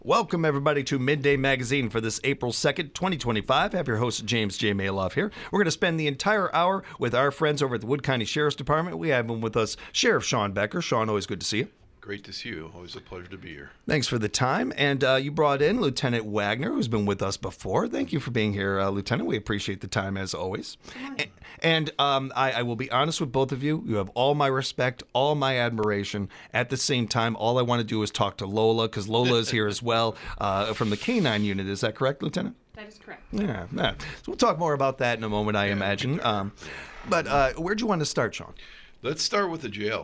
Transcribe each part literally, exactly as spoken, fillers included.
Welcome, everybody, to Midday Magazine for this April second, twenty twenty-five. I have your host, James J. Maloff here. We're going to spend the entire hour with our friends over at the Wood County Sheriff's Department. We have them with us, Sheriff Sean Becker. Sean, always good to see you. Great to see you. Always a pleasure to be here. Thanks for the time. And uh, you brought in Lieutenant Wagner, who's been with us before. Thank you for being here, uh, Lieutenant. We appreciate the time, as always. And, and um, I, I will be honest with both of you. You have all my respect, all my admiration. At the same time, all I want to do is talk to Lola, because Lola is here as well uh, from the K nine unit. Is that correct, Lieutenant? That is correct. Yeah, yeah. So we'll talk more about that in a moment, I yeah, imagine. Um, but uh, where'd you want to start, Sean? Let's start with the jail.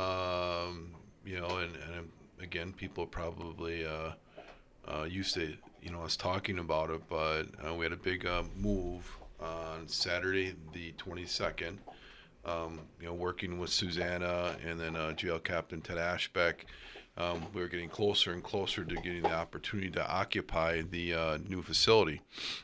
Um, you know, and, and again, people probably uh, uh, used to, you know, us talking about it, but uh, we had a big uh, move on Saturday, the twenty-second. Um, you know, working with Susanna and then uh, Jail Captain Ted Ashbeck. Um, we were getting closer and closer to getting the opportunity to occupy the uh, new facility.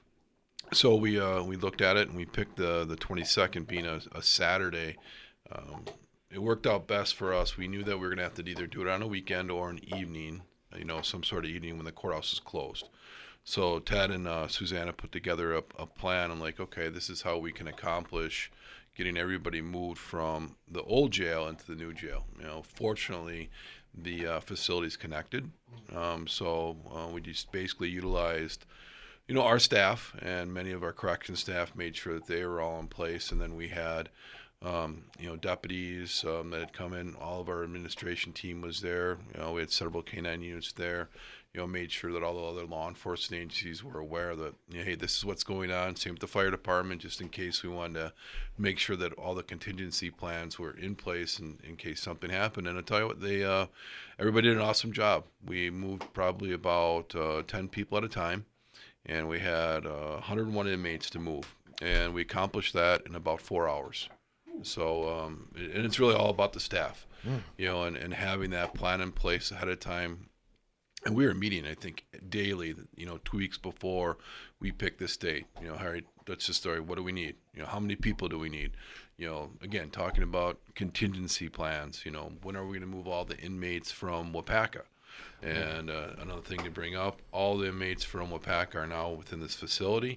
So we uh, we looked at it and we picked the the twenty-second being a, a Saturday. Um, it worked out best for us. We knew that we were going to have to either do it on a weekend or an evening, you know, some sort of evening when the courthouse is closed. So Ted and uh, Susanna put together a, a plan. I'm like, okay, this is how we can accomplish getting everybody moved from the old jail into the new jail. You know, fortunately, the uh, facility's connected. Um, so uh, we just basically utilized, you know, our staff, and many of our correction staff made sure that they were all in place. And then we had, um, you know, deputies um, that had come in. All of our administration team was there. You know, we had several K nine units there. You know, made sure that all the other law enforcement agencies were aware that, you know, hey, this is what's going on. Same with the fire department, just in case we wanted to make sure that all the contingency plans were in place in, in case something happened. And I tell you what, they uh, everybody did an awesome job. We moved probably about uh, ten people at a time, and we had uh, one hundred one inmates to move, and we accomplished that in about four hours. So, um, and it's really all about the staff, mm. you know, and, and having that plan in place ahead of time. And we were meeting, I think, daily, you know, two weeks before we picked this date. You know, Harry, that's the story. What do we need? You know, how many people do we need? You know, again, talking about contingency plans. You know, when are we going to move all the inmates from Wapaka? And uh, another thing to bring up, all the inmates from Wapaka are now within this facility.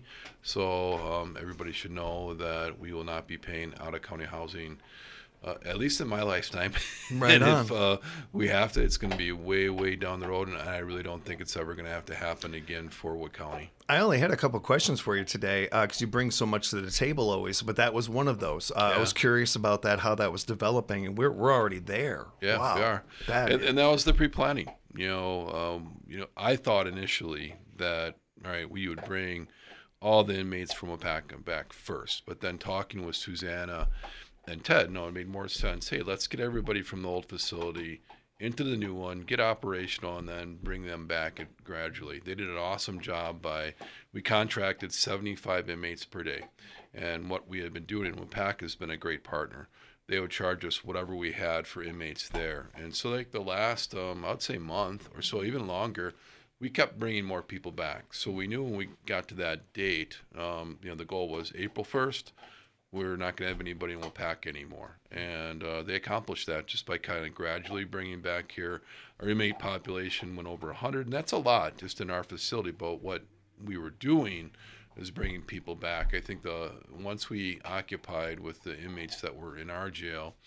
So um, everybody should know that we will not be paying out-of-county housing, Uh, at least in my lifetime. Right and on. if uh, we have to, it's going to be way, way down the road, and I really don't think it's ever going to have to happen again for Wood County. I only had a couple questions for you today because uh, you bring so much to the table always, but that was one of those. Uh, Yeah. I was curious about that, how that was developing, and we're we're already there. Yeah, wow. we are. That And, is- and that was the pre-planning. You know, um, you know, I thought initially that, all right, we would bring all the inmates from Wapaka back first, but then talking with Susanna and Ted, no, it made more sense. Hey, let's get everybody from the old facility into the new one, get operational, and then bring them back gradually. They did an awesome job by, we contracted seventy-five inmates per day. And what we had been doing in Wapaka has been a great partner. They would charge us whatever we had for inmates there. And so like the last, um, I'd say month or so, even longer, we kept bringing more people back. So we knew when we got to that date, um, you know, the goal was April first. We're not going to have anybody in Wapaka anymore. And uh, they accomplished that just by kind of gradually bringing back here. Our inmate population went over one hundred, and that's a lot just in our facility. But what we were doing is bringing people back. I think the once we occupied with the inmates that were in our jail,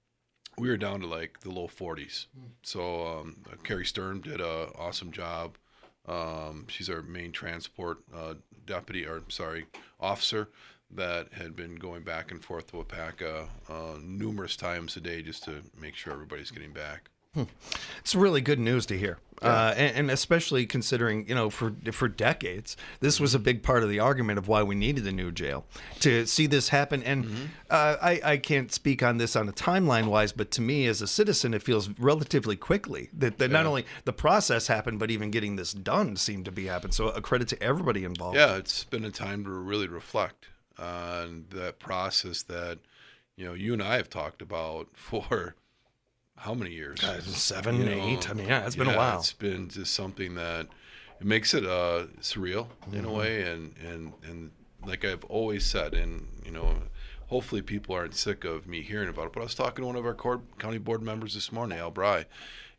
we were down to like the low forties. So um, Carrie Stern did an awesome job. Um, she's our main transport uh, deputy, or sorry, officer, that had been going back and forth to Wapaka uh, numerous times a day just to make sure everybody's getting back. Hmm. It's really good news to hear, Yeah. uh, and, and especially considering, you know, for for decades, this was a big part of the argument of why we needed a new jail. To see this happen, and Mm-hmm. uh, I, I can't speak on this on a timeline-wise, but to me as a citizen, it feels relatively quickly that, that not Yeah. only the process happened, but even getting this done seemed to be happening. So a credit to everybody involved. Yeah, it's been a time to really reflect on that process that, you know, you and I have talked about for how many years? Uh, seven, You know, eight. I mean, yeah, it's been yeah, a while. It's been just something that it makes it uh, surreal in Mm-hmm. a way, and, and and like I've always said, and you know, hopefully people aren't sick of me hearing about it. But I was talking to one of our court, county board members this morning, Al Bry,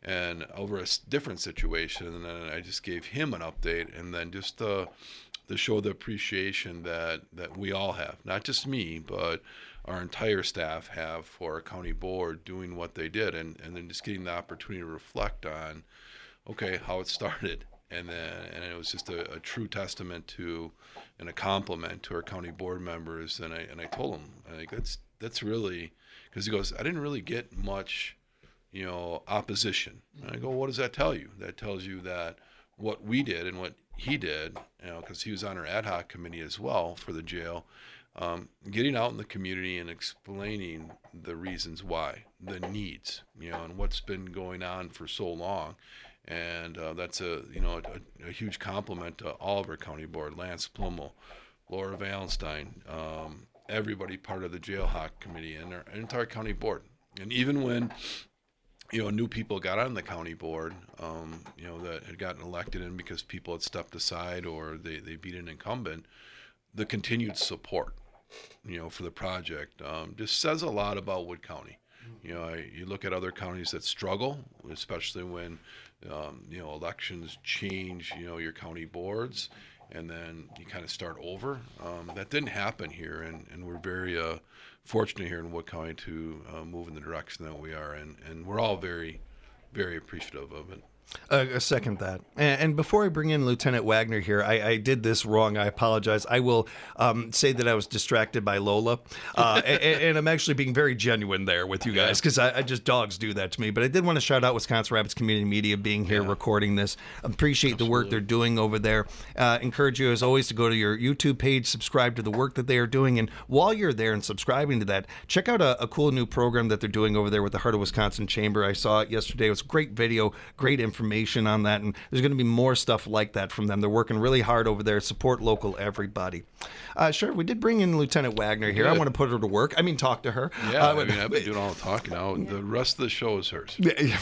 and over a s- different situation, and then I just gave him an update, and then just uh, to show the appreciation that, that we all have, not just me, but our entire staff have for our county board doing what they did, and, and then just getting the opportunity to reflect on, okay, how it started. And then, and it was just a, a true testament to, and a compliment to our county board members. And I and I told him, I think that's that's really, because he goes, I didn't really get much, you know, opposition. And I go, what does that tell you? That tells you that what we did and what he did, you know, because he was on our ad hoc committee as well for the jail, um, getting out in the community and explaining the reasons why, the needs, you know, and what's been going on for so long. And uh, that's a you know a, a huge compliment to all of our county board, Lance Plummel, Laura Valenstein, um, everybody part of the jail hawk committee and our entire county board. And even when you know new people got on the county board, um, you know that had gotten elected in because people had stepped aside or they, they beat an incumbent, the continued support, you know, for the project um, just says a lot about Wood County. You know, I, you look at other counties that struggle, especially when, um, you know, elections change, you know, your county boards, and then you kind of start over. Um, that didn't happen here, and, and we're very uh, fortunate here in Wood County to uh, move in the direction that we are, and, and we're all very, very appreciative of it. Uh, I second that. And, and before I bring in Lieutenant Wagner here, I, I did this wrong. I apologize. I will um, say that I was distracted by Lola. Uh, and, and I'm actually being very genuine there with you guys because I, I just, dogs do that to me. But I did want to shout out Wisconsin Rapids Community Media being here, yeah. recording this. Appreciate Absolutely. the work they're doing over there. Uh, encourage you, as always, to go to your YouTube page, subscribe to the work that they are doing. And while you're there and subscribing to that, check out a, a cool new program that they're doing over there with the Heart of Wisconsin Chamber. I saw it yesterday. It was a great video, great information. information on that, and there's going to be more stuff like that from them. They're working really hard over there. Support local, everybody. Uh, sure, we did bring in Lieutenant Wagner here. Good. I want to put her to work. I mean, talk to her. Yeah, uh, I mean, I've been doing all the talking now. Yeah. The rest of the show is hers.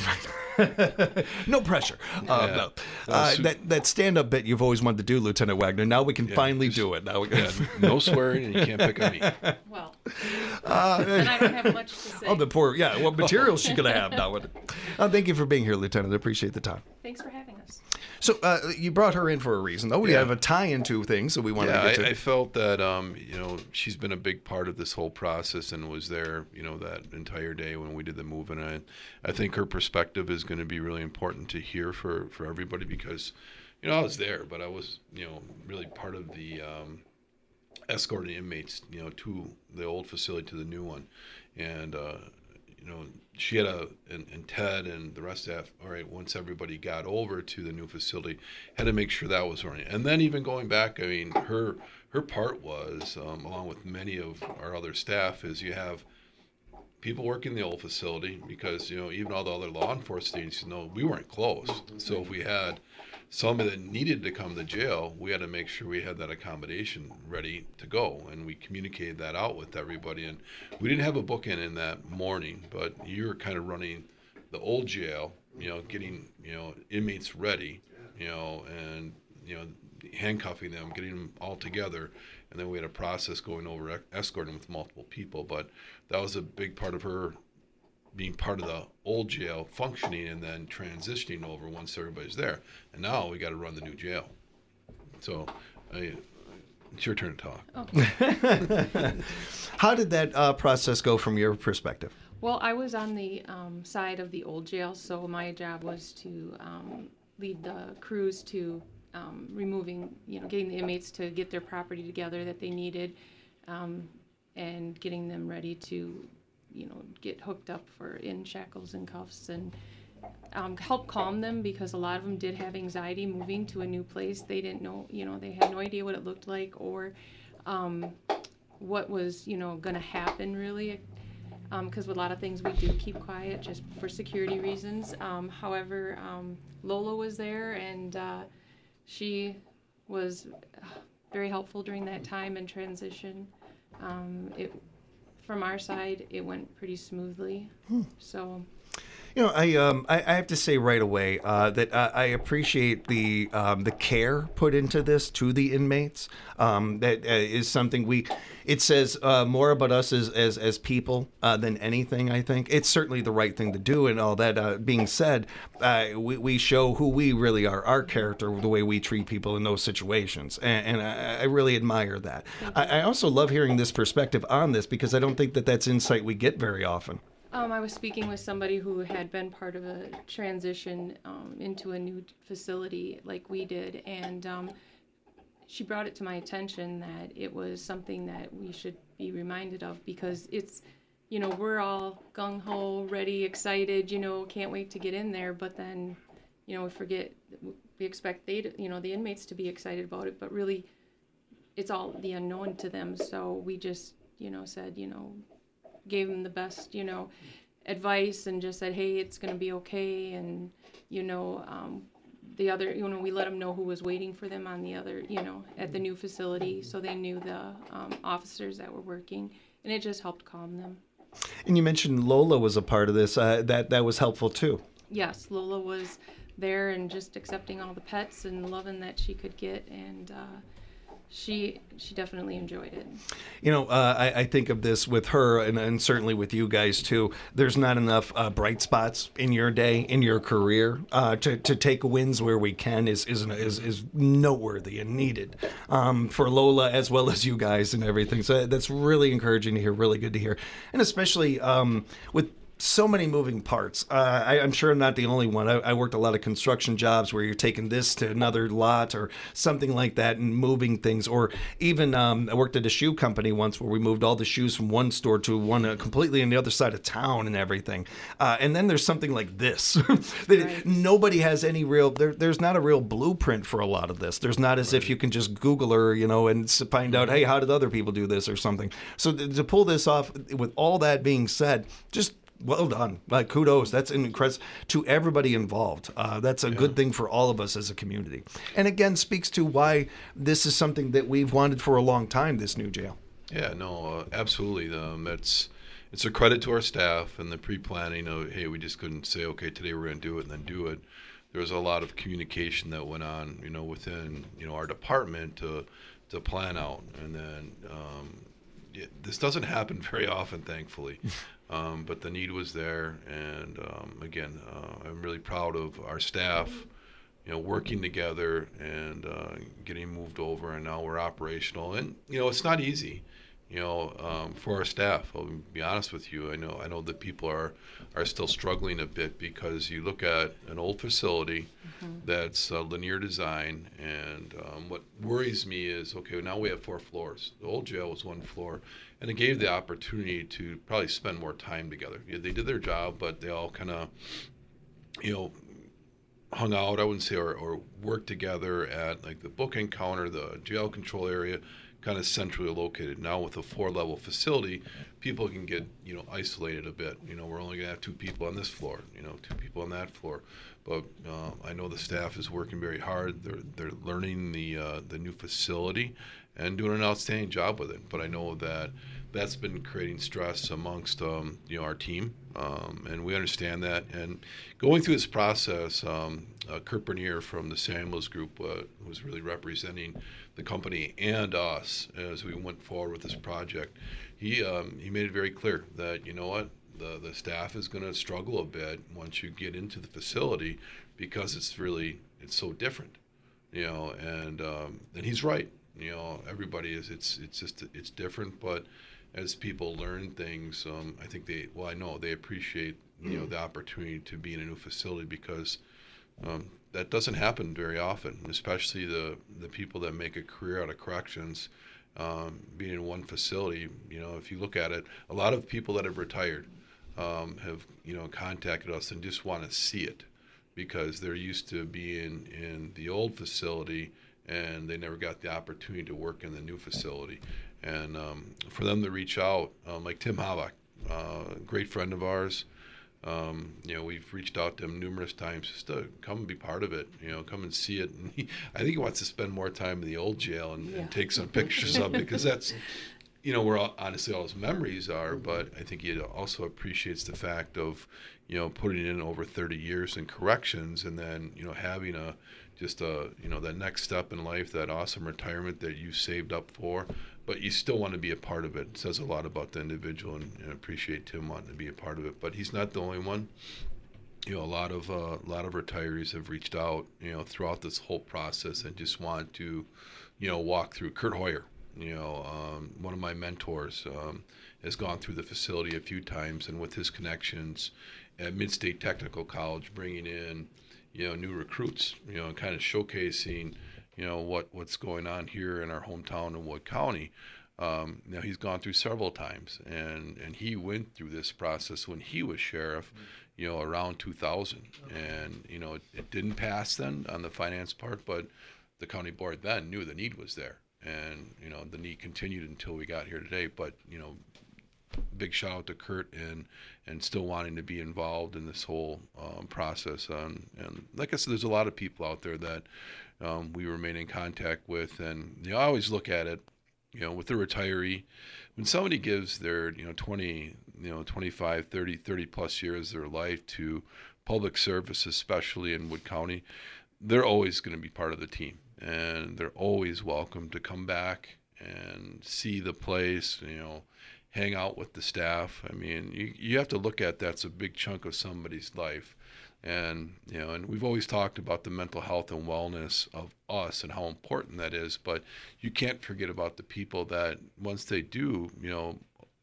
No pressure. Yeah. Uh, no. Uh, that that stand-up bit you've always wanted to do, Lieutenant Wagner. Now we can yeah, finally just, do it. Now we can. Yeah, no swearing, and you can't pick on me. Well, uh, and I don't have much to say. Oh, the poor, yeah. What material is she going to have now? Uh, thank you for being here, Lieutenant. I appreciate the time. Thanks for having us. So uh, you brought her in for a reason, though. We yeah. have a tie into things that we want yeah, to get to. I, I felt that, um, you know, she's been a big part of this whole process and was there, you know, that entire day when we did the move. And I, I think her perspective is going to be really important to hear for, for everybody because, you know, I was there, but I was, you know, really part of the um, escorting inmates, you know, to the old facility to the new one. And, uh, you know, she had a, and, and Ted and the rest of that, all right, once everybody got over to the new facility, had to make sure that was running. And then even going back, I mean, her her part was, um, along with many of our other staff, is you have people working in the old facility because, you know, even all the other law enforcement agencies know we weren't closed. So if we had somebody that needed to come to jail, we had to make sure we had that accommodation ready to go, and we communicated that out with everybody. And we didn't have a bookend in that morning, but you were kind of running the old jail, you know, getting, you know, inmates ready, you know, and, you know, handcuffing them, getting them all together, and then we had a process going over escorting with multiple people. But that was a big part of her being part of the old jail functioning and then transitioning over once everybody's there. And now we got to run the new jail. So I, it's your turn to talk. Okay. How did that uh, process go from your perspective? Well, I was on the um, side of the old jail, so my job was to um, lead the crews to um, removing, you know, getting the inmates to get their property together that they needed, um, and getting them ready to, you know, get hooked up for in shackles and cuffs, and um, help calm them because a lot of them did have anxiety moving to a new place. They didn't know, you know, they had no idea what it looked like or um, what was, you know, going to happen really. Because um, with a lot of things we do keep quiet just for security reasons. Um, however, um, Lola was there and uh, she was very helpful during that time and transition. Um, it From our side, it went pretty smoothly. Hmm. So, You know, I um, I, I have to say right away uh, that uh, I appreciate the um, the care put into this to the inmates. Um, that uh, is something we. It says uh, more about us as as, as people uh, than anything. I think it's certainly the right thing to do. And all that uh, being said, uh, we we show who we really are, our character, the way we treat people in those situations, and, and I, I really admire that. I, I also love hearing this perspective on this because I don't think that that's insight we get very often. Um, I was speaking with somebody who had been part of a transition um, into a new facility like we did, and um, she brought it to my attention that it was something that we should be reminded of because it's, you know, we're all gung-ho, ready, excited, you know, can't wait to get in there, but then, you know, we forget, we expect they, to, you know, the inmates to be excited about it, but really it's all the unknown to them, so we just, you know, said, you know, gave them the best, you know, advice and just said, hey, it's going to be okay. And, you know, um, the other, you know, we let them know who was waiting for them on the other, you know, at the new facility. So they knew the um, officers that were working, and it just helped calm them. And you mentioned Lola was a part of this. Uh, that, that was helpful too. Yes, Lola was there and just accepting all the pets and loving that she could get. And, uh, She she definitely enjoyed it. You know, uh, I, I think of this with her, and, and certainly with you guys too. There's not enough uh, bright spots in your day, in your career, uh, to to take wins where we can is is is, is noteworthy and needed um, for Lola as well as you guys and everything. So that's really encouraging to hear. Really good to hear, and especially um, with so many moving parts. Uh, I, I'm sure I'm not the only one. I, I worked a lot of construction jobs where you're taking this to another lot or something like that and moving things. Or even um, I worked at a shoe company once where we moved all the shoes from one store to one uh, completely on the other side of town and everything. Uh, and then there's something like this. that Right. Nobody has any real, there, there's not a real blueprint for a lot of this. There's not as right. if you can just Google her, you know, and find out, hey, how did other people do this or something. So th- to pull this off, with all that being said, just well done. Like, kudos. That's incredible to everybody involved. Uh, that's a yeah. good thing for all of us as a community. And again, speaks to why this is something that we've wanted for a long time, this new jail. Yeah, no, uh, absolutely. Um, it's, it's a credit to our staff and the pre-planning of, hey, we just couldn't say, okay, today we're going to do it and then do it. There was a lot of communication that went on, you know, within, you know, our department to, to plan out. And then um, it, this doesn't happen very often, thankfully. Um, but the need was there, and um, again, uh, I'm really proud of our staff, you know, working together and uh, getting moved over, and now we're operational. And you know, it's not easy, you know, um, for our staff. I'll be honest with you. I know, I know that people are are still struggling a bit because you look at an old facility mm-hmm. that's uh, linear design, and um, what worries me is, okay, now we have four floors. The old jail was one floor. And it gave the opportunity to probably spend more time together. Yeah, they did their job, but they all kind of, you know, hung out, I wouldn't say, or, or worked together at like the booking counter, the jail control area, kind of centrally located. Now with a four-level facility, people can get, you know, isolated a bit. You know, we're only going to have two people on this floor, you know, two people on that floor. But uh, I know the staff is working very hard. They're they're learning the uh, the new facility and doing an outstanding job with it. But I know that that's been creating stress amongst um, you know, our team, um, and we understand that. And going through this process, um, uh, Kurt Bernier from the Samuels Group uh, was really representing the company and us as we went forward with this project. He um, he made it very clear that, you know what, the the staff is going to struggle a bit once you get into the facility because it's really it's so different, you know. And um, and he's right. You know, everybody is. It's it's just it's different. But as people learn things, um, I think they. Well, I know they appreciate you know the opportunity to be in a new facility because um, that doesn't happen very often. Especially the the people that make a career out of corrections, um, being in one facility. You know, if you look at it, a lot of people that have retired um, have you know contacted us and just want to see it because they're used to being in the old facility. And they never got the opportunity to work in the new facility. And um, for them to reach out, um, like Tim Havak, uh, a great friend of ours, um, you know, we've reached out to him numerous times just to come and be part of it, you know, come and see it. And he, I think he wants to spend more time in the old jail and, yeah. and take some pictures of it because that's you know, where all- honestly all his memories are, but I think he also appreciates the fact of, you know, putting in over thirty years in corrections, and then, you know, having a, just a, you know, that next step in life, that awesome retirement that you saved up for, but you still want to be a part of it. It says a lot about the individual, and, and appreciate Tim wanting to be a part of it. But he's not the only one. You know, a lot of uh, a lot of retirees have reached out, you know, throughout this whole process and just want to, you know, walk through. Kurt Hoyer, you know, um, one of my mentors, um, has gone through the facility a few times, and with his connections at Mid-State Technical College, bringing in, you know, new recruits, you know, and kind of showcasing, you know, what, what's going on here in our hometown in Wood County. Um, you know, he's gone through several times, and, and he went through this process when he was sheriff, you know, around two thousand. And, you know, it, it didn't pass then on the finance part, but the county board then knew the need was there. And, you know, the need continued until we got here today. But, you know, big shout out to Kurt, and and still wanting to be involved in this whole um, process. Um, and like I said, there's a lot of people out there that um, we remain in contact with. And, you know, I always look at it, you know, with the retiree, when somebody gives their, you know, twenty, you know, twenty-five, thirty, thirty plus years of their life to public service, especially in Wood County, they're always going to be part of the team. And they're always welcome to come back and see the place, you know, hang out with the staff. I mean, you you have to look at that's a big chunk of somebody's life. And, you know, and we've always talked about the mental health and wellness of us and how important that is, but you can't forget about the people that once they do, you know,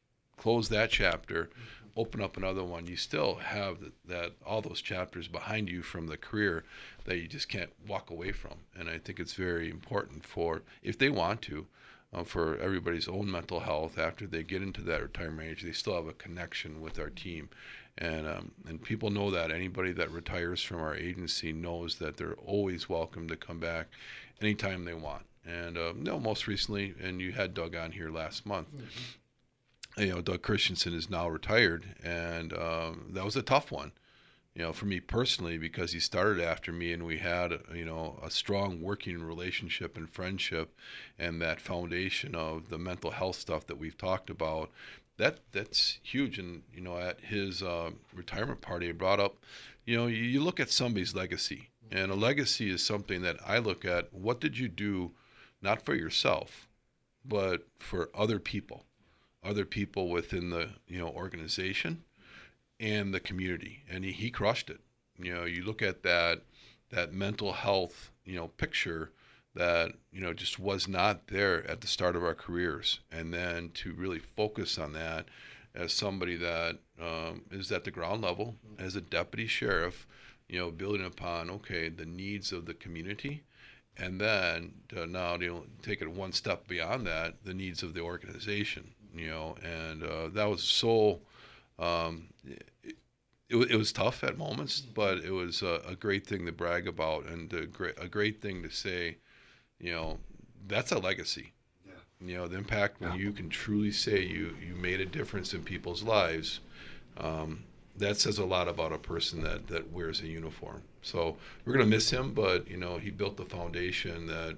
close that chapter, open up another one, you still have that, that all those chapters behind you from the career that you just can't walk away from. And I think it's very important for, if they want to, uh, for everybody's own mental health after they get into that retirement age, they still have a connection with our team. And um, and people know that. Anybody that retires from our agency knows that they're always welcome to come back anytime they want. And uh, no, most recently, and you had Doug on here last month, mm-hmm. you know, Doug Christensen is now retired, and um, that was a tough one, you know, for me personally, because he started after me, and we had, you know, a strong working relationship and friendship, and that foundation of the mental health stuff that we've talked about. That that's huge. And, you know, at his uh, retirement party, I brought up, you know, you, you look at somebody's legacy, and a legacy is something that I look at. What did you do, not for yourself, but for other people, other people within the, you know, organization and the community? And he, he crushed it. You know, you look at that, that mental health, you know, picture that, you know, just was not there at the start of our careers. And then to really focus on that as somebody that um, is at the ground level, as a deputy sheriff, you know, building upon, okay, the needs of the community, and then to now, you know, take it one step beyond that, the needs of the organization, you know, and uh, that was so, um, it, it, it was tough at moments, but it was a, a great thing to brag about, and a great, a great thing to say. You know, that's a legacy. Yeah. You know, the impact when yeah. you can truly say you, you made a difference in people's lives, um, that says a lot about a person that, that wears a uniform. So we're going to miss him, but, you know, he built the foundation that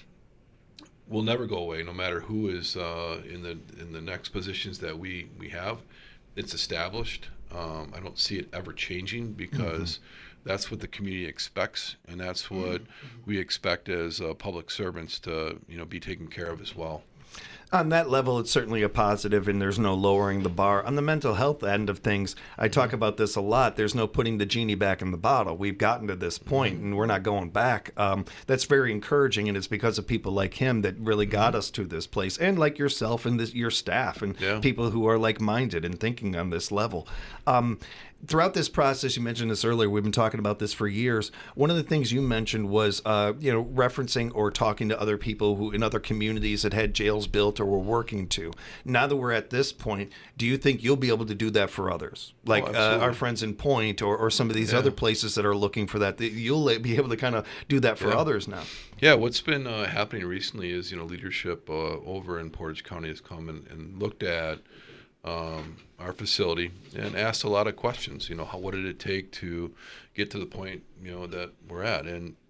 will never go away, no matter who is uh, in the in the next positions that we, we have. It's established. Um, I don't see it ever changing, because mm-hmm. that's what the community expects, and that's what mm-hmm. we expect as uh, public servants to, you know, be taken care of as well. On that level, it's certainly a positive, and there's no lowering the bar. On the mental health end of things, I talk about this a lot. There's no putting the genie back in the bottle. We've gotten to this point, and we're not going back. Um, that's very encouraging, and it's because of people like him that really got us to this place, and like yourself and this, your staff, and yeah. people who are like-minded and thinking on this level. Um, Throughout this process, you mentioned this earlier, we've been talking about this for years. One of the things you mentioned was, uh, you know, referencing or talking to other people who in other communities that had jails built or were working to. Now that we're at this point, do you think you'll be able to do that for others? Like oh, uh, our friends in Point or, or some of these yeah. other places that are looking for that, you'll be able to kind of do that for yeah. others now. Yeah, what's been uh, happening recently is, you know, leadership uh, over in Portage County has come and, and looked at Um, our facility and asked a lot of questions. You know, how, what did it take to get to the point, you know, that we're at? And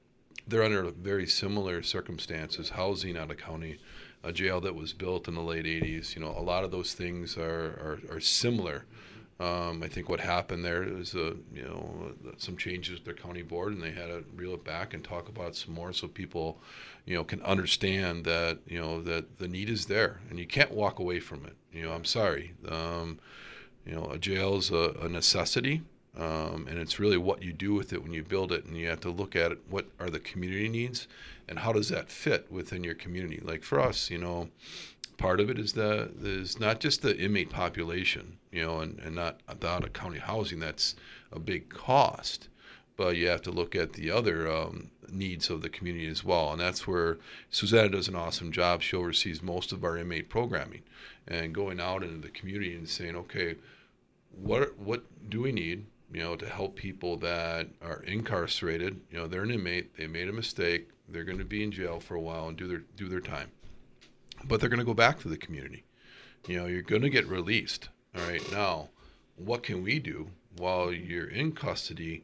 they're under very similar circumstances, housing out of county, a jail that was built in the late eighties. You know, a lot of those things are, are, are similar. Um, I think what happened there is, uh, you know, some changes with their county board, and they had to reel it back and talk about it some more so people, you know, can understand that, you know, that the need is there and you can't walk away from it. You know, I'm sorry. Um, you know, a jail is a, a necessity, um, and it's really what you do with it when you build it, and you have to look at it, what are the community needs and how does that fit within your community? Like for us, you know, part of it is the is not just the inmate population, you know, and, and not the out of county housing. That's a big cost, but you have to look at the other um, needs of the community as well. And that's where Susanna does an awesome job. She oversees most of our inmate programming and going out into the community and saying, okay, what what do we need, you know, to help people that are incarcerated? You know, they're an inmate, they made a mistake, they're going to be in jail for a while and do their do their time. But they're going to go back to the community. You know, you're going to get released. All right, now, what can we do while you're in custody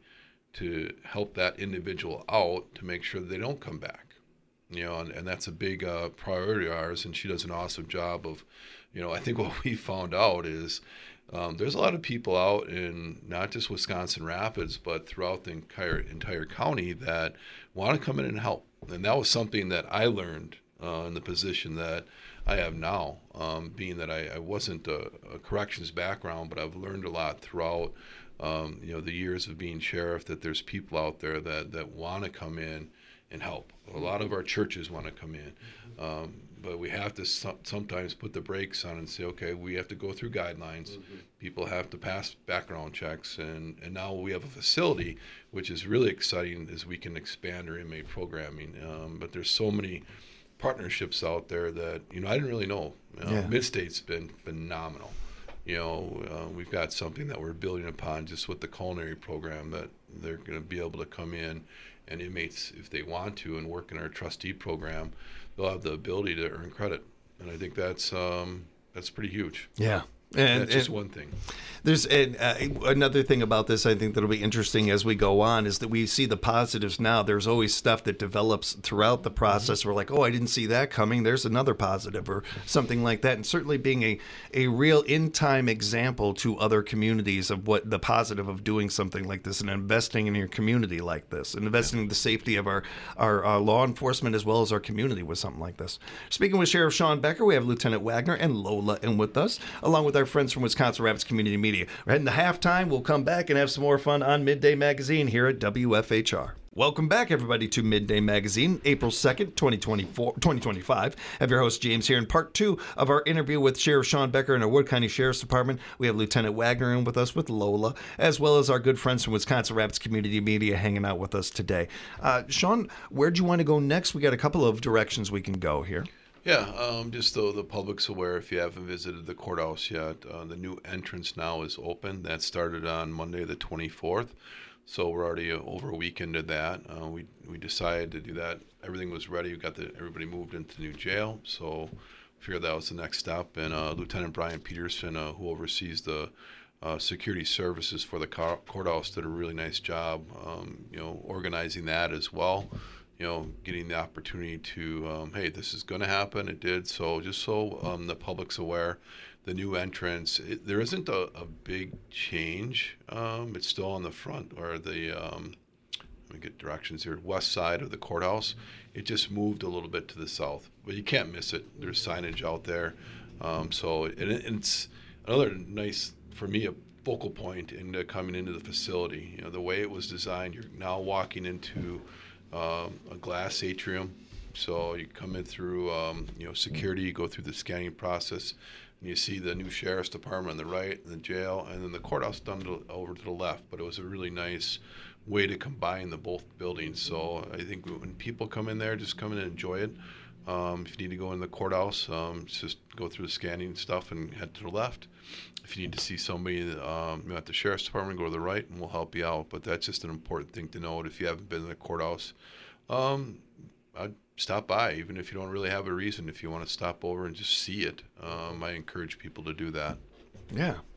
to help that individual out to make sure that they don't come back? You know, and, and that's a big uh, priority of ours, and she does an awesome job of, you know, I think what we found out is um, there's a lot of people out in not just Wisconsin Rapids, but throughout the entire, entire county that want to come in and help. And that was something that I learned Uh, in the position that I have now, um, being that I, I wasn't a, a corrections background, but I've learned a lot throughout, um, you know, the years of being sheriff, that there's people out there that, that want to come in and help. A lot of our churches want to come in, um, but we have to so- sometimes put the brakes on and say, okay, we have to go through guidelines. Mm-hmm. People have to pass background checks, and, and now we have a facility, which is really exciting as we can expand our inmate programming. Um, but there's so many partnerships out there that, you know, I didn't really know. You know, Yeah. Mid-State's been phenomenal. You know, uh, we've got something that we're building upon just with the culinary program, that they're going to be able to come in, and inmates, if they want to, and work in our trustee program, they'll have the ability to earn credit. And I think that's um, that's pretty huge. Yeah. And, that's just and one thing. There's and, uh, another thing about this I think that'll be interesting as we go on is that we see the positives now. There's always stuff that develops throughout the process. Mm-hmm. We're like, oh, I didn't see that coming. There's another positive or something like that. And certainly being a, a real in-time example to other communities of what the positive of doing something like this and investing in your community like this and investing in the safety of our, our, our law enforcement as well as our community with something like this. Speaking with Sheriff Sean Becker, we have Lieutenant Wagner and Lola in with us, along with our friends from Wisconsin Rapids Community Media. We're heading to halftime. We'll come back and have some more fun on Midday Magazine here at W F H R. Welcome back, everybody, to Midday Magazine, April second, twenty twenty-four, twenty twenty-five. I have your host, James, here in part two of our interview with Sheriff Sean Becker in our Wood County Sheriff's Department. We have Lieutenant Wagner in with us with Lola, as well as our good friends from Wisconsin Rapids Community Media hanging out with us today. Uh, Sean, where'd you want to go next? We got a couple of directions we can go here. Yeah, um, just so the public's aware, if you haven't visited the courthouse yet, uh, the new entrance now is open. That started on Monday the twenty-fourth, so we're already over a week into that. Uh, we we decided to do that. Everything was ready. We got the everybody moved into the new jail, so figured that was the next step. And uh, Lieutenant Brian Peterson, uh, who oversees the uh, security services for the car- courthouse, did a really nice job, um, you know, organizing that as well. You know, getting the opportunity to, um, hey, this is going to happen. It did. So just so um, the public's aware, the new entrance, it, there isn't a, a big change. Um, it's still on the front or the, um, let me get directions here, west side of the courthouse. It just moved a little bit to the south, but you can't miss it. There's signage out there. Um, so it, it's another nice, for me, a focal point into coming into the facility. You know, the way it was designed, you're now walking into Um, a glass atrium, so you come in through, um, you know, security, you go through the scanning process, and you see the new sheriff's department on the right, and the jail, and then the courthouse done to, over to the left. But it was a really nice way to combine the both buildings. So I think when people come in there, just come in and enjoy it. Um, if you need to go in the courthouse, um, just go through the scanning stuff and head to the left. If you need to see somebody um, at the sheriff's department, go to the right, and we'll help you out. But that's just an important thing to note. If you haven't been in the courthouse, um, I'd stop by, even if you don't really have a reason. If you want to stop over and just see it, um, I encourage people to do that. Yeah.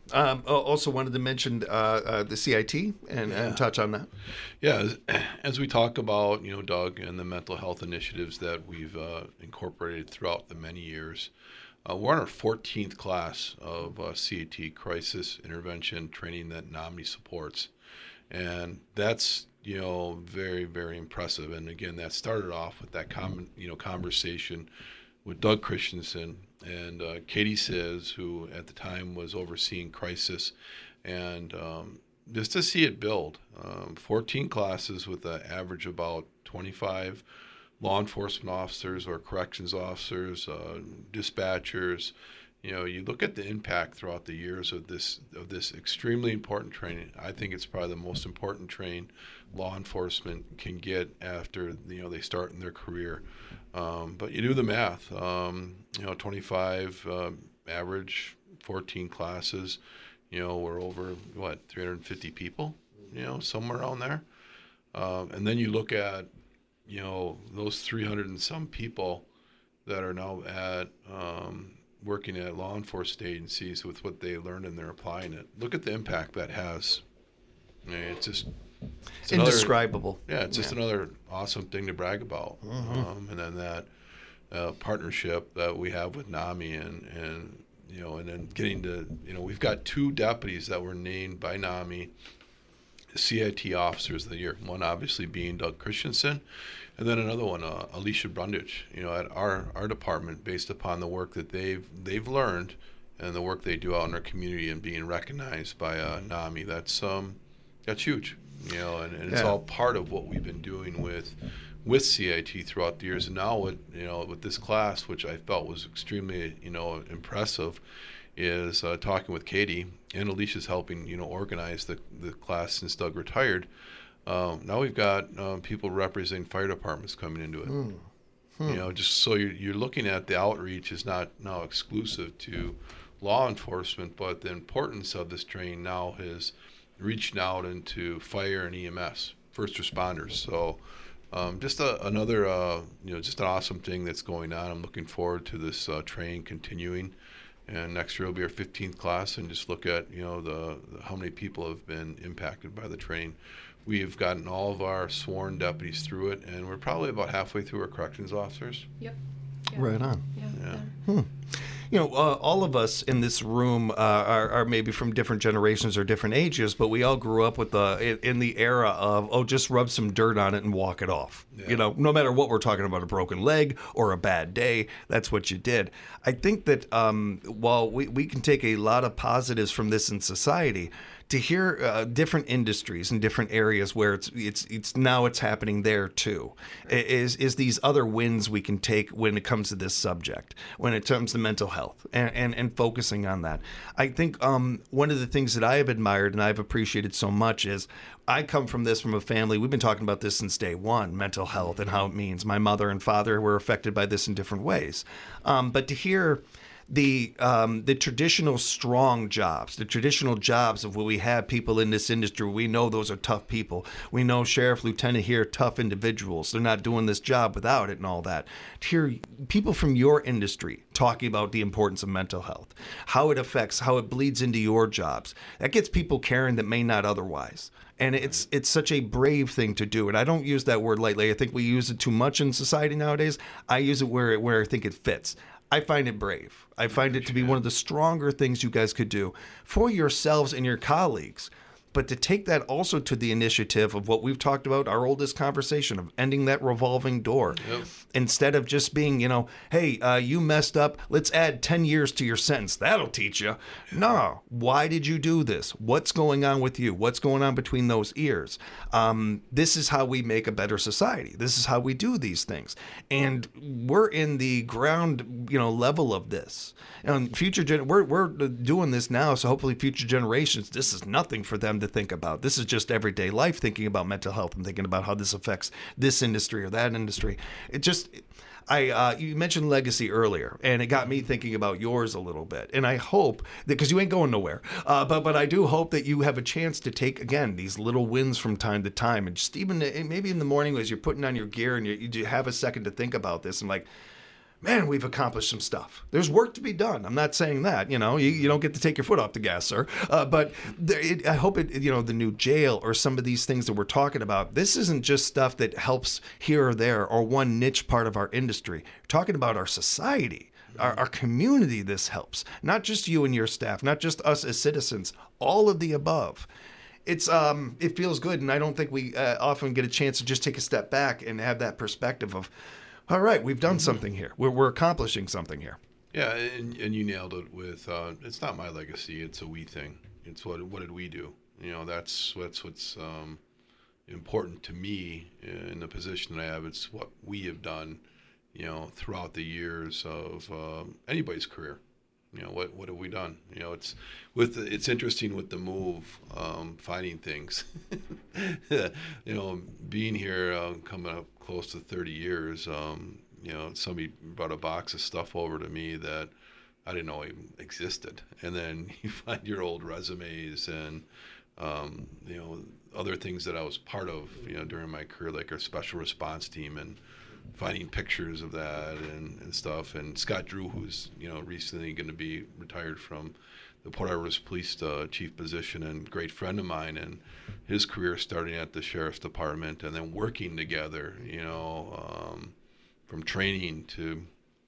Um, al- also wanted to mention uh, uh, the C I T and, Yeah. and touch on that. Yeah, as, as we talk about, you know, Doug, and the mental health initiatives that we've uh, incorporated throughout the many years, uh, we're on our fourteenth class of uh, C A T, Crisis Intervention Training, that NAMI supports. And that's, you know, very, very impressive. And again, that started off with that common, you know, conversation with Doug Christensen and uh, Katie Says, who at the time was overseeing Crisis, and um, just to see it build. Um, fourteen classes with an average of about twenty-five law enforcement officers or corrections officers, uh, dispatchers. You know, you look at the impact throughout the years of this of this extremely important training. I think it's probably the most important train law enforcement can get after, you know, they start in their career. Um, but you do the math. Um, you know, twenty-five uh, average, fourteen classes. You know, we're over what three hundred fifty people. You know, somewhere around there. Um, and then you look at, you know, those three hundred and some people that are now at um, working at law enforcement agencies with what they learned and they're applying it. Look at the impact that has. I mean, it's just it's another- Indescribable. yeah, it's just Yeah. another awesome thing to brag about. Mhm. Um, and then that uh, partnership that we have with NAMI, and, and you know, and then getting to, you know, we've got two deputies that were named by NAMI C I T Officers of the Year. One obviously being Doug Christensen, and then another one, uh, Alicia Brundage. You know, at our our department, based upon the work that they've they've learned and the work they do out in our community and being recognized by uh, NAMI. That's um that's huge. You know, and, and it's Yeah. all part of what we've been doing with with C I T throughout the years. And now with, you know, with this class, which I felt was extremely, you know, impressive, is uh, talking with Katie, and Alicia's helping, you know, organize the, the class since Doug retired. Um, now we've got um, people representing fire departments coming into it. Mm. Hmm. You know, just so you're, you're looking at the outreach is not now exclusive to law enforcement, but the importance of this training now has reached out into fire and E M S, first responders. So um, just a, another, uh, you know, just an awesome thing that's going on. I'm looking forward to this uh, training continuing. And next year will be our fifteenth class, and just look at, you know, the, the how many people have been impacted by the training. We've gotten all of our sworn deputies through it, and we're probably about halfway through our corrections officers. Yep. Yeah. Right on. Yeah. Yeah. yeah. You know, uh, all of us in this room uh, are, are maybe from different generations or different ages, but we all grew up with the in, in the era of, oh, just rub some dirt on it and walk it off. Yeah. You know, no matter what we're talking about, a broken leg or a bad day, that's what you did. I think that um, while we, we can take a lot of positives from this in society, to hear uh, different industries and different areas where it's it's it's now it's happening there too, is is these other wins we can take when it comes to this subject, when it comes to mental health and and, and focusing on that. I think um, one of the things that I have admired and I've appreciated so much is I come from this from a family. We've been talking about this since day one, mental health and how it means. My mother and father were affected by this in different ways, um, but to hear the um, the traditional strong jobs, the traditional jobs of where we have people in this industry, we know those are tough people. We know sheriff, lieutenant here, tough individuals. They're not doing this job without it and all that. To hear people from your industry talking about the importance of mental health, how it affects, how it bleeds into your jobs, that gets people caring that may not otherwise. And it's it's such a brave thing to do. And I don't use that word lightly. I think we use it too much in society nowadays. I use it where where I think it fits. I find it brave. I find it to be one of the stronger things you guys could do for yourselves and your colleagues. But to take that also to the initiative of what we've talked about, our oldest conversation of ending that revolving door. Yep. Instead of just being, you know, hey, uh, you messed up, let's add ten years to your sentence. That'll teach you. No. Why did you do this? What's going on with you? What's going on between those ears? Um, this is how we make a better society. This is how we do these things. And we're in the ground, you know, level of this. And future gen- we're we're doing this now, so hopefully future generations, this is nothing for them to think about. This is just everyday life, thinking about mental health and thinking about how this affects this industry or that industry. It just, I uh, you mentioned legacy earlier, and it got me thinking about yours a little bit. And I hope that, because you ain't going nowhere, uh, but but I do hope that you have a chance to take again these little wins from time to time, and just even maybe in the morning as you're putting on your gear and you, you have a second to think about this, and like, man, we've accomplished some stuff. There's work to be done. I'm not saying that, you know, you, you don't get to take your foot off the gas, sir. Uh, but there, it, I hope it, you know, the new jail or some of these things that we're talking about, this isn't just stuff that helps here or there or one niche part of our industry. We're talking about our society, our, our community. This helps, not just you and your staff, not just us as citizens, all of the above. It's um, it feels good. And I don't think we uh, often get a chance to just take a step back and have that perspective of, all right, we've done something here. We're, we're accomplishing something here. Yeah, and, and you nailed it with, uh, it's not my legacy, it's a we thing. It's what what did we do? You know, that's, that's what's um, important to me in the position that I have. It's what we have done, you know, throughout the years of um, anybody's career. You know, what what have we done? You know, it's with the, it's interesting with the move, um, finding things. You know, being here, uh, coming up close to thirty years. Um, you know, somebody brought a box of stuff over to me that I didn't know even existed, and then you find your old resumes and um, you know, other things that I was part of. You know, during my career, like our special response team and finding pictures of that and, and stuff. And Scott Drew, who's, you know, recently going to be retired from the Port Arthur Police uh, chief position and great friend of mine, and his career starting at the Sheriff's Department and then working together, you know, um, from training to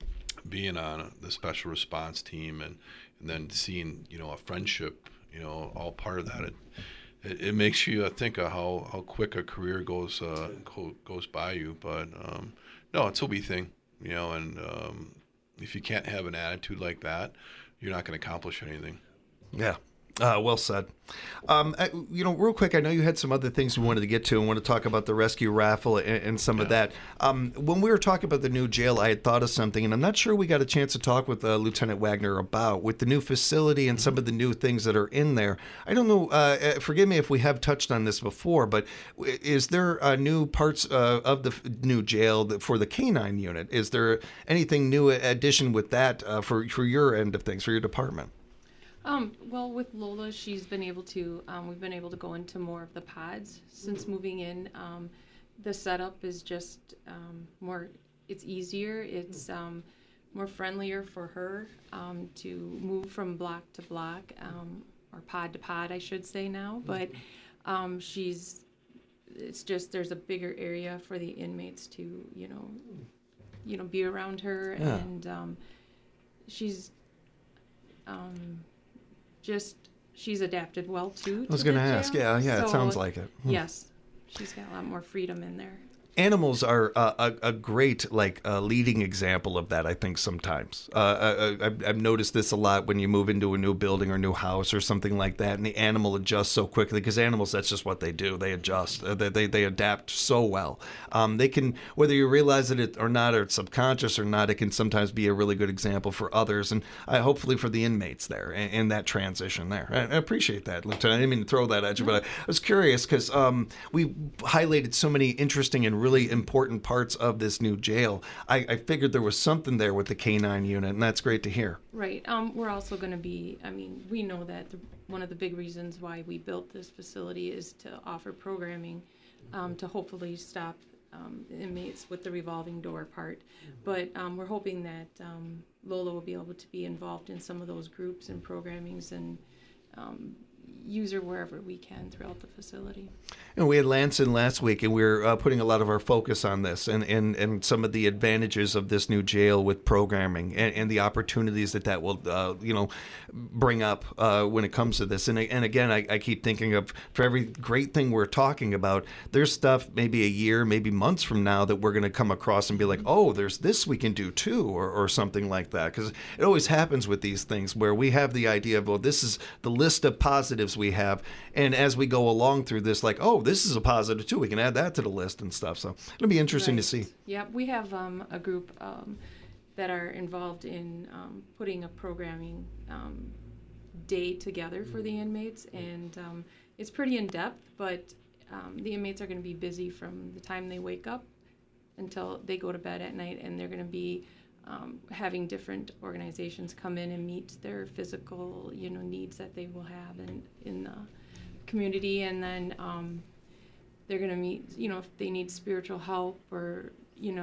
being on the special response team and, and then seeing, you know, a friendship, you know, all part of that. It, it, it makes you uh, think of how, how quick a career goes uh, go, goes by you. But um, no, it's a we thing, you know, and um, if you can't have an attitude like that, you're not going to accomplish anything. Yeah. Uh, well said. Um, I, you know, real quick, I know you had some other things we wanted to get to and want to talk about the rescue raffle and, and some Yeah. of that. Um, when we were talking about the new jail, I had thought of something, and I'm not sure we got a chance to talk with uh, Lieutenant Wagner about with the new facility and some of the new things that are in there. I don't know. Uh, forgive me if we have touched on this before, but is there uh, new parts uh, of the f- new jail that, for the K nine unit? Is there anything new addition with that uh, for for your end of things for your department? Um, well, with Lola, she's been able to, um, we've been able to go into more of the pods since moving in. Um, the setup is just um, more, it's easier, it's um, more friendlier for her um, to move from block to block, um, or pod to pod, I should say now. But um, she's, it's just, there's a bigger area for the inmates to, you know, you know, be around her. Yeah. And um, she's, um, just she's adapted well too. I was going to ask. Yeah, yeah, it So, sounds like it. Hmm. Yes, she's got a lot more freedom in there. Animals are uh, a, a great like uh, leading example of that. I think sometimes uh, I, I've, I've noticed this a lot when you move into a new building or new house or something like that, and the animal adjusts so quickly because animals, that's just what they do. They adjust. Uh, they, they they adapt so well. Um, they can, whether you realize it or not, or it's subconscious or not, it can sometimes be a really good example for others, and uh, hopefully for the inmates there in, in that transition there. I, I appreciate that, Lieutenant. I didn't mean to throw that at you, but I, I was curious because um, we highlighted so many interesting and really important parts of this new jail. I, I figured there was something there with the K nine unit, and that's great to hear. Right. Um, we're also going to be, I mean, we know that the, one of the big reasons why we built this facility is to offer programming um, to hopefully stop um, inmates with the revolving door part. But um, we're hoping that um, Lola will be able to be involved in some of those groups and programmings and um, use her wherever we can throughout the facility. And we had Lance in last week, and we we're uh, putting a lot of our focus on this and, and, and some of the advantages of this new jail with programming and, and the opportunities that that will, uh, you know, bring up uh, when it comes to this. And, and again, I, I keep thinking of, for every great thing we're talking about, there's stuff maybe a year, maybe months from now that we're going to come across and be like, oh, there's this we can do too, or, or something like that. Because it always happens with these things where we have the idea of, well, this is the list of positives we have. And as we go along through this, like, oh, this is a positive too. We can add that to the list and stuff. So it'll be interesting Right. to see. Yeah, we have um, a group um, that are involved in um, putting a programming um, day together for the inmates, and um, it's pretty in-depth, but um, the inmates are going to be busy from the time they wake up until they go to bed at night, and they're going to be um, having different organizations come in and meet their physical, you know, needs that they will have in, in the community, and then um, they're going to meet, you know, if they need spiritual help or, you know,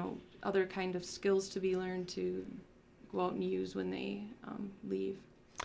other kind of skills to be learned to go out and use when they um, leave.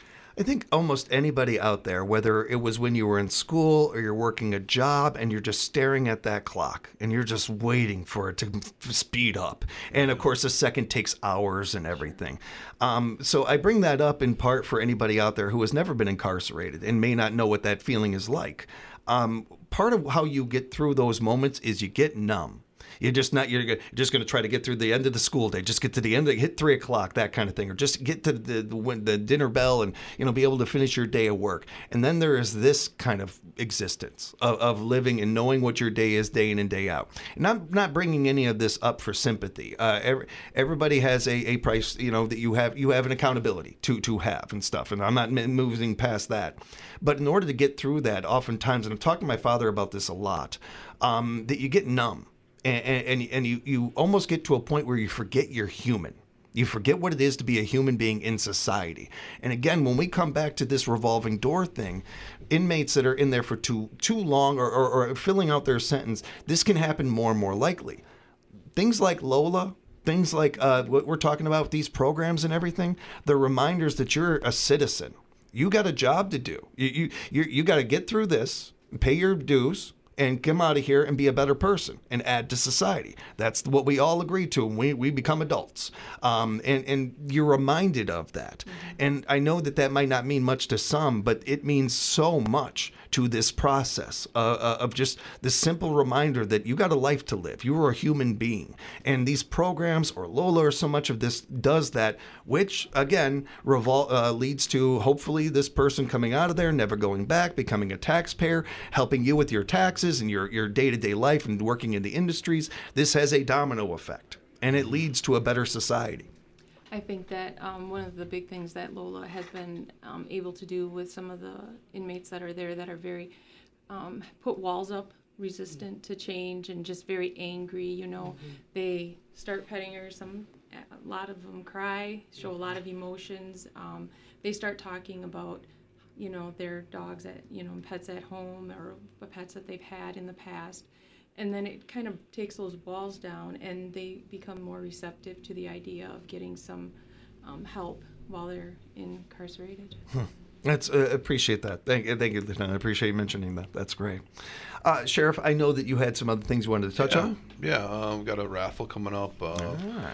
I think almost anybody out there, whether it was when you were in school or you're working a job and you're just staring at that clock and you're just waiting for it to f- speed up. And of course, a second takes hours and everything. Um, so I bring that up in part for anybody out there who has never been incarcerated and may not know what that feeling is like. Um, part of how you get through those moments is you get numb. You're just not, you're just going to try to get through the end of the school day, just get to the end, of, hit three o'clock, that kind of thing, or just get to the, the, when the dinner bell and, you know, be able to finish your day of work. And then there is this kind of existence of, of living and knowing what your day is day in and day out. And I'm not bringing any of this up for sympathy. Uh, every, everybody has a, a price, you know, that you have, you have an accountability to, to have and stuff. And I'm not moving past that. But in order to get through that, oftentimes, and I'm talking to my father about this a lot, um, that you get numb. And, and and you, you almost get to a point where you forget you're human. You forget what it is to be a human being in society. And again, when we come back to this revolving door thing, inmates that are in there for too too long or, or, or filling out their sentence, this can happen more and more likely. Things like Lola, things like uh, what we're talking about with these programs and everything, they're reminders that you're a citizen. You got a job to do. You you you, you got to get through this, pay your dues, and come out of here and be a better person and add to society. That's what we all agree to when we, we become adults. Um, and, and you're reminded of that. Mm-hmm. And I know that that might not mean much to some, but it means so much to this process uh, uh, of just the simple reminder that you got a life to live. You are a human being. And these programs, or Lola, or so much of this does that, which, again, revol- uh, leads to hopefully this person coming out of there, never going back, becoming a taxpayer, helping you with your taxes and your, your day-to-day life and working in the industries. This has a domino effect, and it leads to a better society. I think that um, one of the big things that Lola has been um, able to do with some of the inmates that are there that are very, um, put walls up, resistant to change, and just very angry, you know, mm-hmm. they start petting her. Some, a lot of them cry, show a lot of emotions. Um, they start talking about, you know, their dogs at, you know, pets at home or pets that they've had in the past. And then it kind of takes those walls down, and they become more receptive to the idea of getting some um, help while they're incarcerated. Hmm. That's uh, appreciate that. Thank, thank you, Lieutenant. I appreciate you mentioning that. That's great. Uh, Sheriff, I know that you had some other things you wanted to touch yeah. on. Yeah, um, we've got a raffle coming up. Uh, ah.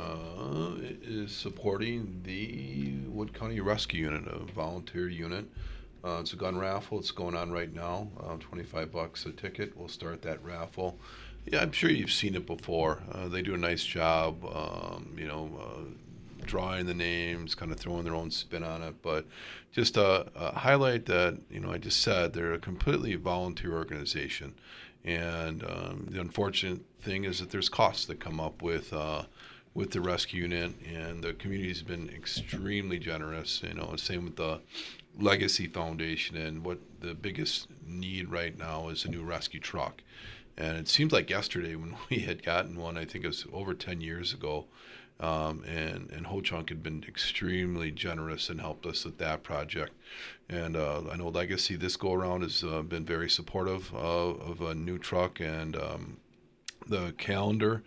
uh, it is supporting the Wood County Rescue Unit, a volunteer unit. Uh, it's a gun raffle. It's going on right now. Uh, twenty-five bucks a ticket. We'll start that raffle. Yeah, I'm sure you've seen it before. Uh, they do a nice job, um, you know, uh, drawing the names, kind of throwing their own spin on it. But just uh, uh, highlight that, you know, I just said they're a completely volunteer organization. And um, the unfortunate thing is that there's costs that come up with uh, with the rescue unit, and the community's been extremely generous. You know, same with the Legacy Foundation, and what the biggest need right now is a new rescue truck. And it seems like yesterday when we had gotten one, I think it was over ten years ago, um, and, and Ho-Chunk had been extremely generous and helped us with that project. And uh, I know Legacy this go around has uh, been very supportive of, of a new truck, and um, the calendar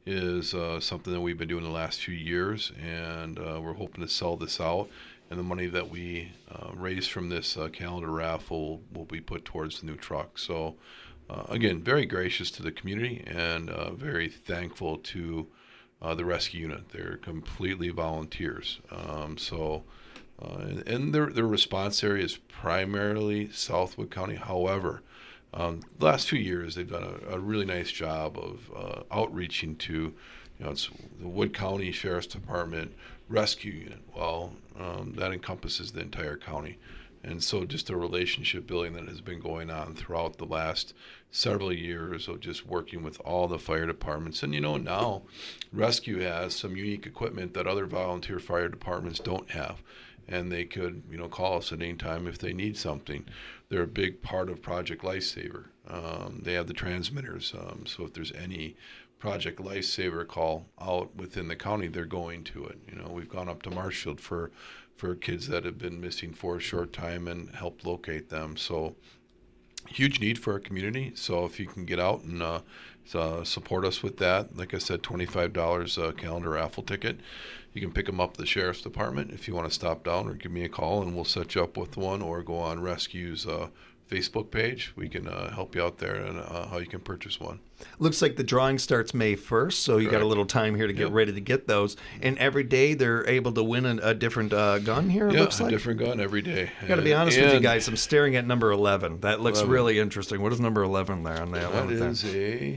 is uh, something that we've been doing the last few years, and uh, we're hoping to sell this out. And the money that we uh, raise from this uh, calendar raffle will be put towards the new truck. So, uh, again, very gracious to the community, and uh, very thankful to uh, the rescue unit. They're completely volunteers. Um, so, uh, and, and their their response area is primarily South Wood County. However, um, the last few years they've done a, a really nice job of uh, outreaching to, you know, it's the Wood County Sheriff's Department Rescue Unit. Well, um, that encompasses the entire county. And so just a relationship building that has been going on throughout the last several years of just working with all the fire departments. And, you know, now Rescue has some unique equipment that other volunteer fire departments don't have. And they could, you know, call us at any time if they need something. They're a big part of Project Lifesaver. Um, they have the transmitters. Um, so if there's any Project Lifesaver call out within the county, they're going to it. You know, we've gone up to Marshfield for for kids that have been missing for a short time and helped locate them. So huge need for our community. So if you can get out and uh, uh, support us with that, like I said, twenty-five dollars a calendar raffle ticket. You can pick them up at the Sheriff's Department if you want to stop down, or give me a call and we'll set you up with one, or go on Rescue's uh, Facebook page. We can uh, help you out there and uh, how you can purchase one. Looks like the drawing starts May first, so you got a Correct. little time here to get Yep. ready to get those. And every day they're able to win a, a different uh, gun here, it Yeah, looks a like? different gun every day. I got to be And- honest with you and guys. I'm staring at number eleven. That looks eleven. really interesting. What is number eleven there on that That one? there? is a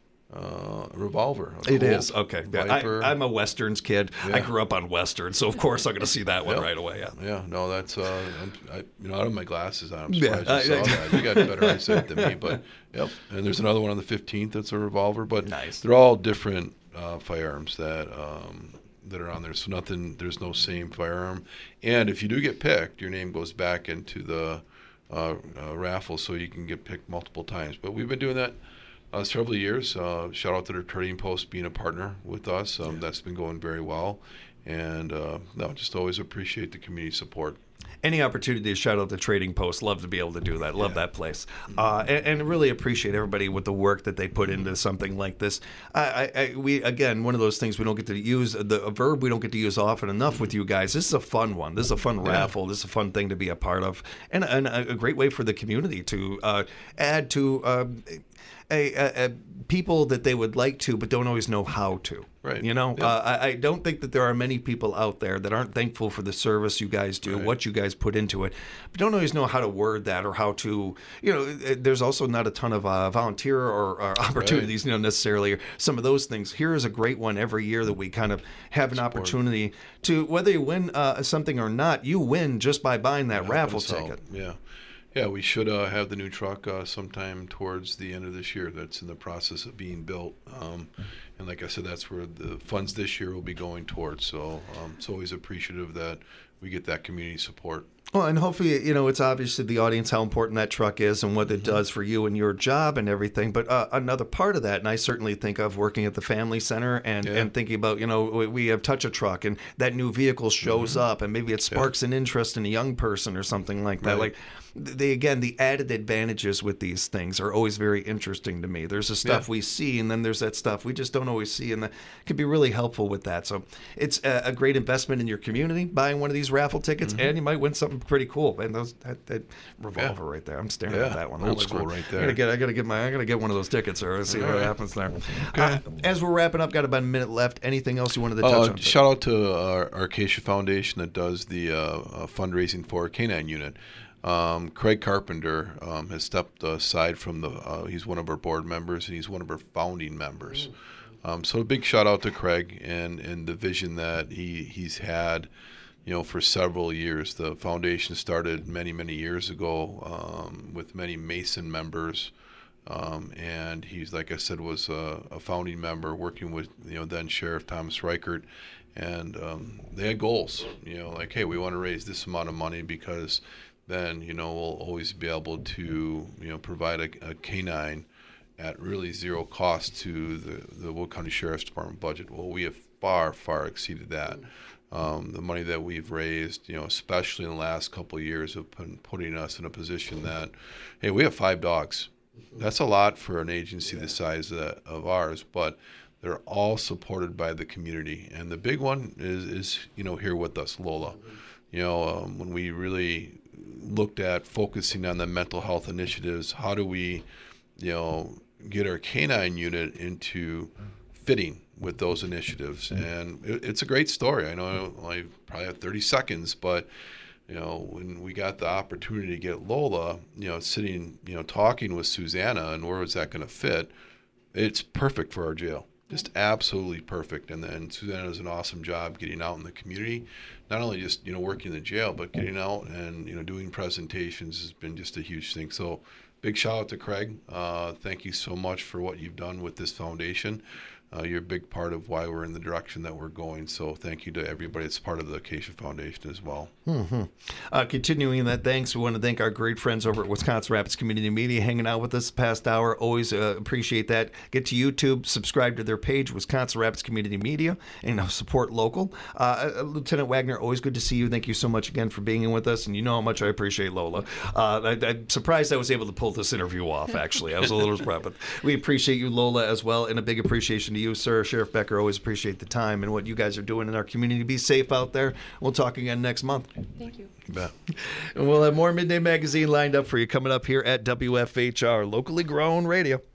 uh, revolver. A It Colt is. Okay. Yeah, Viper. I, I'm a Westerns kid. I Yeah. grew up on Westerns, so of course I'm going to see that one Yep. right away. Yeah. Yeah, no, that's uh, I'm, I, you know, out of my glasses on, I'm Yeah, surprised you I- saw I- that. You got better eyesight than me, but yep. And there's another one on the fifteenth that's a revolver, but Nice. they're all different uh, firearms that um, that are on there. So nothing, there's no same firearm. And if you do get picked, your name goes back into the uh, uh, raffle, so you can get picked multiple times. But we've been doing that uh, several years. Uh, shout out to the Trading Post being a partner with us. Um, That's been going very well. And uh, no, just always appreciate the community support. Any opportunity to shout out the Trading Post, love to be able to do that. Love that place, uh, and, and really appreciate everybody with the work that they put into something like this. I, I, I, we again, one of those things we don't get to use the a verb we don't get to use often enough with you guys. This is a fun one. This is a fun raffle. This is a fun thing to be a part of, and, and a, a great way for the community to uh, add to. Um, A, a, a people that they would like to, but don't always know how to. Right. You know, Yeah. uh, I, I don't think that there are many people out there that aren't thankful for the service you guys do, Right. what you guys put into it, but don't always know how to word that or how to, you know, uh, there's also not a ton of uh, volunteer or, or opportunities, you know, necessarily, or some of those things. Here is a great one every year that we kind of have an opportunity to, whether you win uh, something or not, you win just by buying that raffle Help us out. ticket. Yeah. Yeah, we should uh, have the new truck uh, sometime towards the end of this year. That's in the process of being built. Um, and like I said, that's where the funds this year will be going towards. So um, it's always appreciative that we get that community support. Well, and hopefully, you know, it's obvious to the audience how important that truck is and what it does for you and your job and everything. But uh, another part of that, and I certainly think of working at the Family Center and, Yeah. and thinking about, you know, we- we have Touch a Truck and that new vehicle shows up and maybe it sparks an interest in a young person or something like that. Right. Like, they again, the added advantages with these things are always very interesting to me. There's the stuff Yeah. we see, and then there's that stuff we just don't always see, and that could be really helpful with that. So it's a, a great investment in your community buying one of these raffle tickets, and you might win something pretty cool. And those that, that revolver right there, I'm staring Yeah, at that one. old That school looks- right I there. gotta get, I gotta get my, I gotta get one of those tickets, or see what right. happens there. Uh, as we're wrapping up, got about a minute left. Anything else you wanted to touch Uh, on? shout out to our, our Acacia Foundation that does the uh, uh, fundraising for our canine unit. Um, Craig Carpenter um, has stepped aside from the. Uh, he's one of our board members and he's one of our founding members. Um, so a big shout out to Craig and, and the vision that he he's had, you know, for several years. The foundation started many many years ago um, with many Mason members. Um, and he's, like I said, was a, a founding member working with, you know, then Sheriff Thomas Reichert. And um, they had goals, you know, like, hey, we want to raise this amount of money because then, you know, we'll always be able to, you know, provide a, a canine at really zero cost to the, the Will County Sheriff's Department budget. Well, we have far, far exceeded that. Um, the money that we've raised, you know, especially in the last couple of years, have been putting us in a position that, hey, we have five dogs. That's a lot for an agency the size of, of ours, but they're all supported by the community. And the big one is, is you know, here with us, Lola. You know, um, when we really looked at focusing on the mental health initiatives, how do we, you know, get our canine unit into fitting with those initiatives? And it, it's a great story. I know I probably have thirty seconds, but you know, when we got the opportunity to get Lola, you know, sitting, you know, talking with Susanna and where was that going to fit, it's perfect for our jail. Just absolutely perfect. And then Susanna does an awesome job getting out in the community, not only just, you know, working in the jail, but getting out and, you know, doing presentations has been just a huge thing. So big shout out to Craig. Uh, thank you so much for what you've done with this foundation. uh, you're a big part of why we're in the direction that we're going. So thank you to everybody that's part of the Acacia Foundation as well. Mm-hmm. Uh, continuing that, thanks. We want to thank our great friends over at Wisconsin Rapids Community Media hanging out with us the past hour. Always uh, appreciate that. Get to YouTube, subscribe to their page, Wisconsin Rapids Community Media, and uh, support local. Uh, uh, Lieutenant Wagner, always good to see you. Thank you so much again for being in with us, and you know how much I appreciate Lola. Uh, I, I'm surprised I was able to pull this interview off, actually. I was a little surprised, but we appreciate you, Lola, as well, and a big appreciation to you, sir. Sheriff Becker, always appreciate the time and what you guys are doing in our community. Be safe out there. We'll talk again next month. Thank you. You bet. And we'll have more Midday Magazine lined up for you coming up here at W F H R, locally grown radio.